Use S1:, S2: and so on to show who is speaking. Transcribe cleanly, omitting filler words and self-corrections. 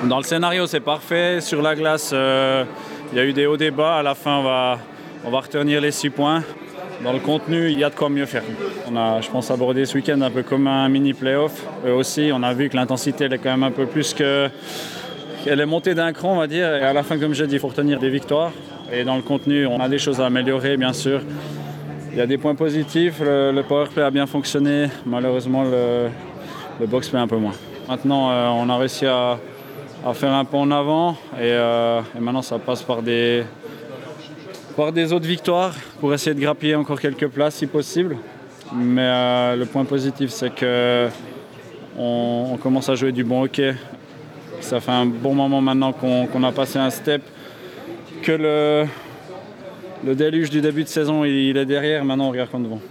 S1: Dans le scénario, c'est parfait. Sur la glace, il y a eu des hauts et des bas. À la fin, on va retenir les 6 points. Dans le contenu, il y a de quoi mieux faire. On a, je pense, abordé ce week-end un peu comme un mini play-off. Eux aussi, on a vu que l'intensité, elle est quand même un peu plus que... Elle est montée d'un cran, on va dire. Et à la fin, comme je dis, il faut retenir des victoires. Et dans le contenu, on a des choses à améliorer, bien sûr. Il y a des points positifs. Le powerplay a bien fonctionné. Malheureusement, le box-play un peu moins. Maintenant, on a réussi à faire un pas en avant. Et maintenant, ça passe par des autres victoires pour essayer de grappiller encore quelques places si possible. Mais le point positif, c'est qu'on commence à jouer du bon hockey. Ça fait un bon moment maintenant qu'on a passé un step, que le déluge du début de saison il est derrière. Maintenant, on regarde qu'en devant.